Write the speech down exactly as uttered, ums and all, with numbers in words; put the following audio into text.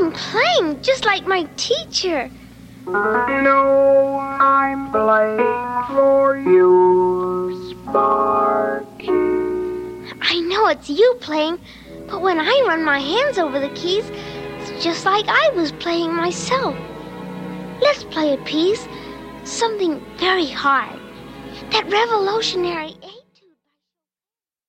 I'm playing just like my teacher. I know I'm playing for you, Sparky. I know it's you playing, but when I run my hands over the keys, it's just like I was playing myself. Let's play a piece, something very hard. That revolutionary